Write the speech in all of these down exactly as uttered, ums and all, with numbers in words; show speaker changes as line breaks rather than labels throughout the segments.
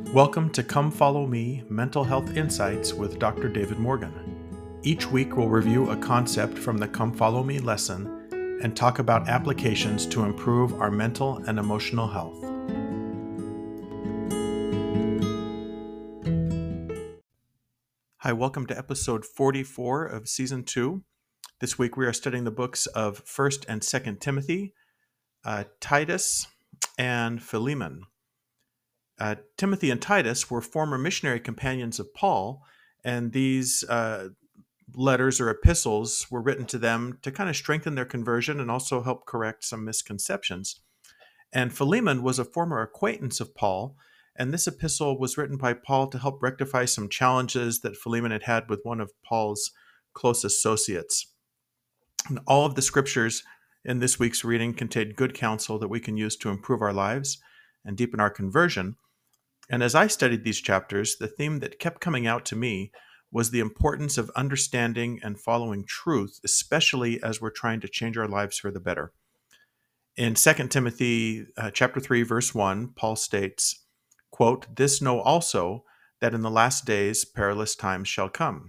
Welcome to Come Follow Me Mental Health Insights with Doctor David Morgan. Each week we'll review a concept from the Come Follow Me lesson and talk about applications to improve our mental and emotional health. Hi, welcome to episode forty-four of season two. This week we are studying the books of First and Second Timothy, uh, Titus, and Philemon. Uh, Timothy and Titus were former missionary companions of Paul, and these uh, letters or epistles were written to them to kind of strengthen their conversion and also help correct some misconceptions. And Philemon was a former acquaintance of Paul, and this epistle was written by Paul to help rectify some challenges that Philemon had had with one of Paul's close associates. And all of the scriptures in this week's reading contain good counsel that we can use to improve our lives and deepen our conversion. And as I studied these chapters, the theme that kept coming out to me was the importance of understanding and following truth, especially as we're trying to change our lives for the better. In Second Timothy uh, chapter three, verse one, Paul states, quote, "This know also, that in the last days perilous times shall come."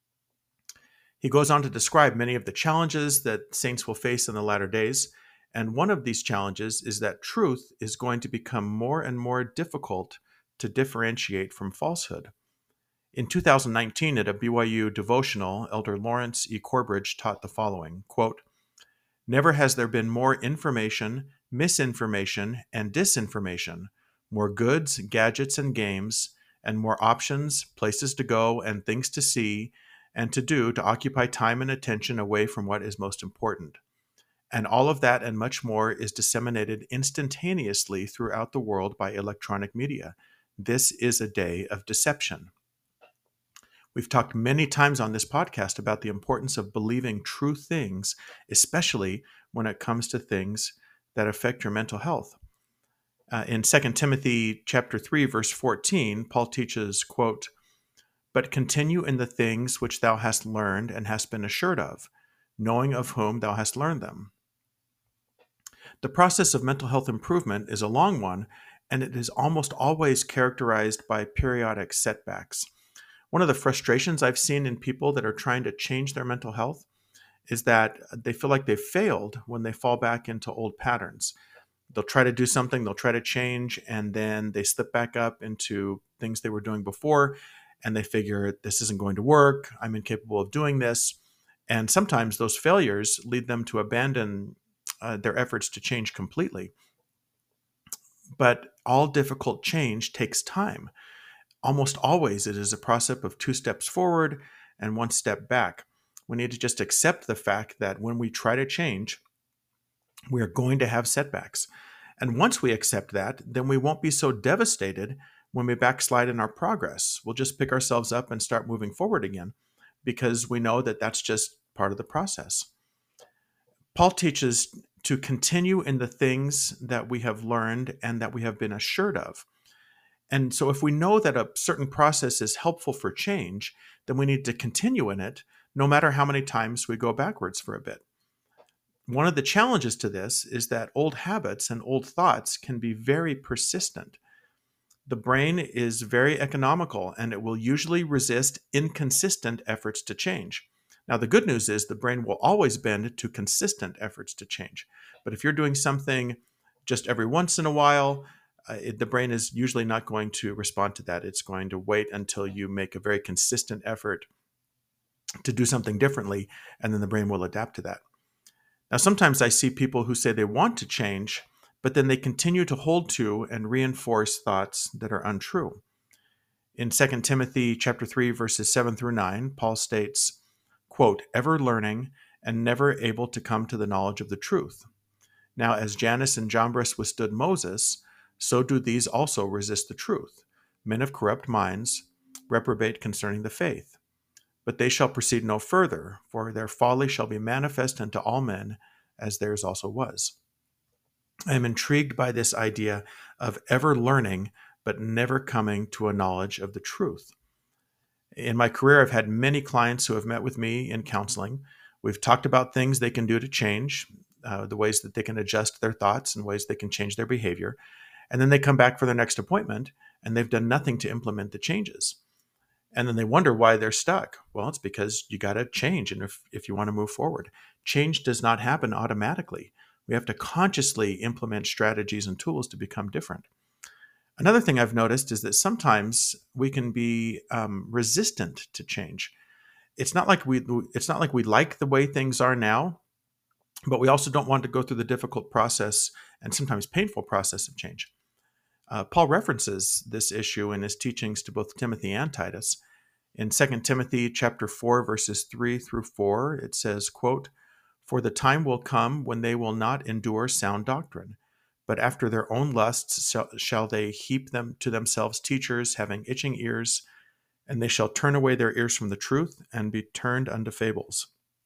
He goes on to describe many of the challenges that saints will face in the latter days, and one of these challenges is that truth is going to become more and more difficult to differentiate from falsehood. In two thousand nineteen, at a B Y U devotional, Elder Lawrence E. Corbridge taught the following, quote, "Never has there been more information, misinformation, and disinformation, more goods, gadgets, and games, and more options, places to go, and things to see and to do to occupy time and attention away from what is most important. And all of that and much more is disseminated instantaneously throughout the world by electronic media. This is a day of deception." We've talked many times on this podcast about the importance of believing true things, especially when it comes to things that affect your mental health. Uh, in Second Timothy chapter three, verse fourteen, Paul teaches, quote, "But continue in the things which thou hast learned and hast been assured of, knowing of whom thou hast learned them." The process of mental health improvement is a long one, and it is almost always characterized by periodic setbacks. One of the frustrations I've seen in people that are trying to change their mental health is that they feel like they've failed when they fall back into old patterns. They'll try to do something, they'll try to change, and then they slip back up into things they were doing before, and they figure this isn't going to work, I'm incapable of doing this. And sometimes those failures lead them to abandon uh, their efforts to change completely. But all difficult change takes time. Almost always it is a process of two steps forward and one step back. We need to just accept the fact that when we try to change, we are going to have setbacks. And once we accept that, then we won't be so devastated when we backslide in our progress. We'll just pick ourselves up and start moving forward again because we know that that's just part of the process. Paul teaches to continue in the things that we have learned and that we have been assured of. And so if we know that a certain process is helpful for change, then we need to continue in it, no matter how many times we go backwards for a bit. One of the challenges to this is that old habits and old thoughts can be very persistent. The brain is very economical, and it will usually resist inconsistent efforts to change. Now, the good news is the brain will always bend to consistent efforts to change. But if you're doing something just every once in a while, uh, it, the brain is usually not going to respond to that. It's going to wait until you make a very consistent effort to do something differently, and then the brain will adapt to that. Now, sometimes I see people who say they want to change, but then they continue to hold to and reinforce thoughts that are untrue. In Second Timothy chapter three, verses seven through nine, Paul states, quote, "Ever learning and never able to come to the knowledge of the truth. Now, as Jannes and Jambres withstood Moses, so do these also resist the truth. Men of corrupt minds reprobate concerning the faith. But they shall proceed no further, for their folly shall be manifest unto all men, as theirs also was." I am intrigued by this idea of ever learning, but never coming to a knowledge of the truth. In my career, I've had many clients who have met with me in counseling. We've talked about things they can do to change, uh, the ways that they can adjust their thoughts and ways they can change their behavior. And then they come back for their next appointment, and they've done nothing to implement the changes. And then they wonder why they're stuck. Well, it's because you got to change. And if, if you want to move forward, change does not happen automatically. We have to consciously implement strategies and tools to become different. Another thing I've noticed is that sometimes we can be um, resistant to change. It's not like we it's not like we like the way things are now, but we also don't want to go through the difficult process and sometimes painful process of change. Uh, Paul references this issue in his teachings to both Timothy and Titus. In Second Timothy chapter four, verses three through four, it says, quote, "For the time will come when they will not endure sound doctrine, but after their own lusts shall they heap them to themselves teachers having itching ears, and they shall turn away their ears from the truth and be turned unto fables."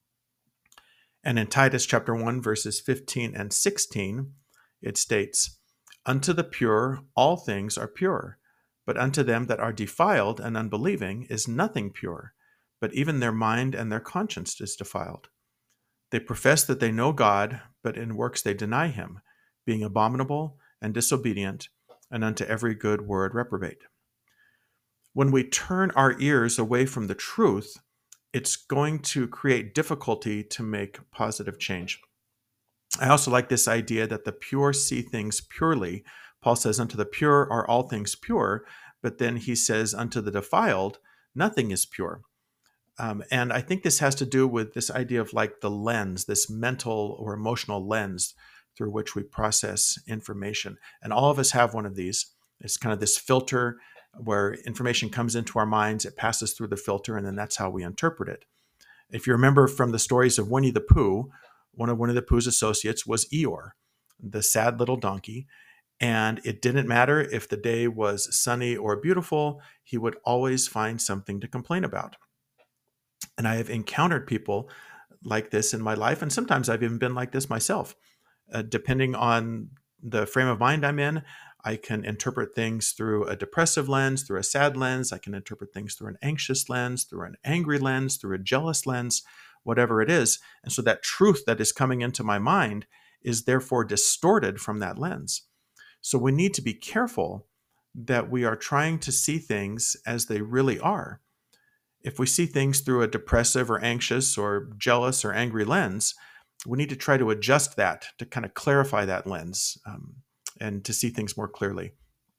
And in Titus chapter one, verses fifteen and sixteen, it states, "Unto the pure all things are pure, but unto them that are defiled and unbelieving is nothing pure, but even their mind and their conscience is defiled. They profess that they know God, but in works they deny him, being abominable and disobedient, and unto every good word reprobate." When we turn our ears away from the truth, it's going to create difficulty to make positive change. I also like this idea that the pure see things purely. Paul says, "Unto the pure are all things pure," but then he says, "Unto the defiled, nothing is pure." Um, and I think this has to do with this idea of like the lens, this mental or emotional lens through which we process information. And all of us have one of these. It's kind of this filter where information comes into our minds, it passes through the filter, and then that's how we interpret it. If you remember from the stories of Winnie the Pooh, one of Winnie the Pooh's associates was Eeyore, the sad little donkey. And it didn't matter if the day was sunny or beautiful, he would always find something to complain about. And I have encountered people like this in my life, and sometimes I've even been like this myself. Uh, depending on the frame of mind I'm in, I can interpret things through a depressive lens, through a sad lens. I can interpret things through an anxious lens, through an angry lens, through a jealous lens, whatever it is. And so that truth that is coming into my mind is therefore distorted from that lens. So we need to be careful that we are trying to see things as they really are. If we see things through a depressive or anxious or jealous or angry lens, we need to try to adjust that to kind of clarify that lens um, and to see things more clearly.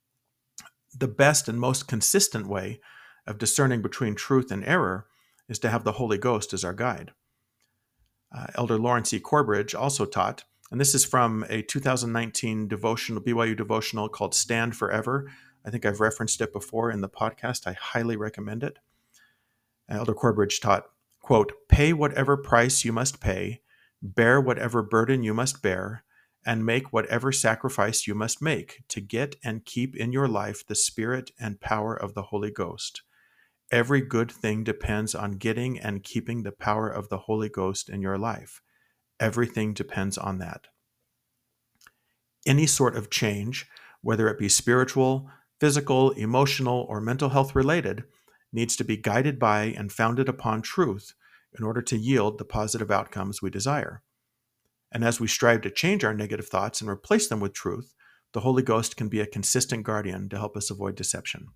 The best and most consistent way of discerning between truth and error is to have the Holy Ghost as our guide. Uh, Elder Lawrence E. Corbridge also taught, and this is from a two thousand nineteen devotional, B Y U devotional called Stand Forever. I think I've referenced it before in the podcast. I highly recommend it. Elder Corbridge taught, quote, "Pay whatever price you must pay, bear whatever burden you must bear, and make whatever sacrifice you must make to get and keep in your life the Spirit and power of the Holy Ghost. Every good thing depends on getting and keeping the power of the Holy Ghost in your life. Everything depends on that." Any sort of change, whether it be spiritual, physical, emotional, or mental health related, needs to be guided by and founded upon truth in order to yield the positive outcomes we desire. And as we strive to change our negative thoughts and replace them with truth, the Holy Ghost can be a consistent guardian to help us avoid deception.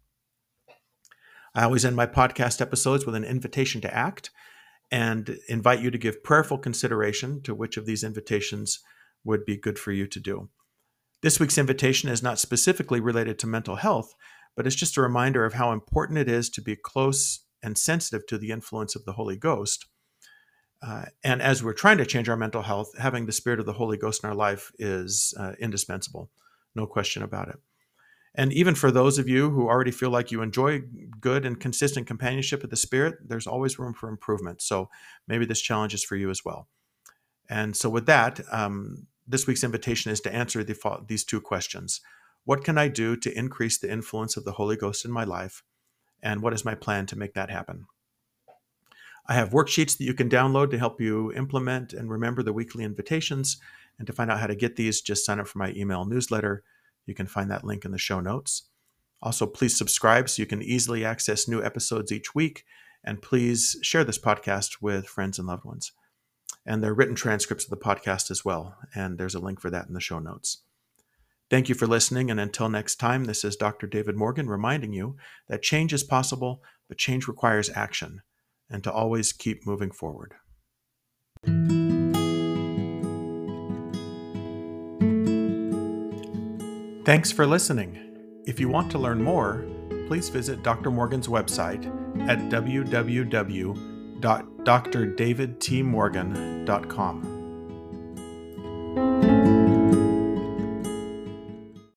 I always end my podcast episodes with an invitation to act and invite you to give prayerful consideration to which of these invitations would be good for you to do. This week's invitation is not specifically related to mental health, but it's just a reminder of how important it is to be close and sensitive to the influence of the Holy Ghost. Uh, and as we're trying to change our mental health, having the Spirit of the Holy Ghost in our life is uh, indispensable. No question about it. And even for those of you who already feel like you enjoy good and consistent companionship of the Spirit, there's always room for improvement. So maybe this challenge is for you as well. And so with that, um, this week's invitation is to answer the, these two questions. What can I do to increase the influence of the Holy Ghost in my life? And what is my plan to make that happen? I have worksheets that you can download to help you implement and remember the weekly invitations. And to find out how to get these, just sign up for my email newsletter. You can find that link in the show notes. Also, please subscribe so you can easily access new episodes each week. And please share this podcast with friends and loved ones. And there are written transcripts of the podcast as well. And there's a link for that in the show notes. Thank you for listening, and until next time, this is Doctor David Morgan reminding you that change is possible, but change requires action, and to always keep moving forward. Thanks for listening. If you want to learn more, please visit Doctor Morgan's website at w w w dot d r david t morgan dot com.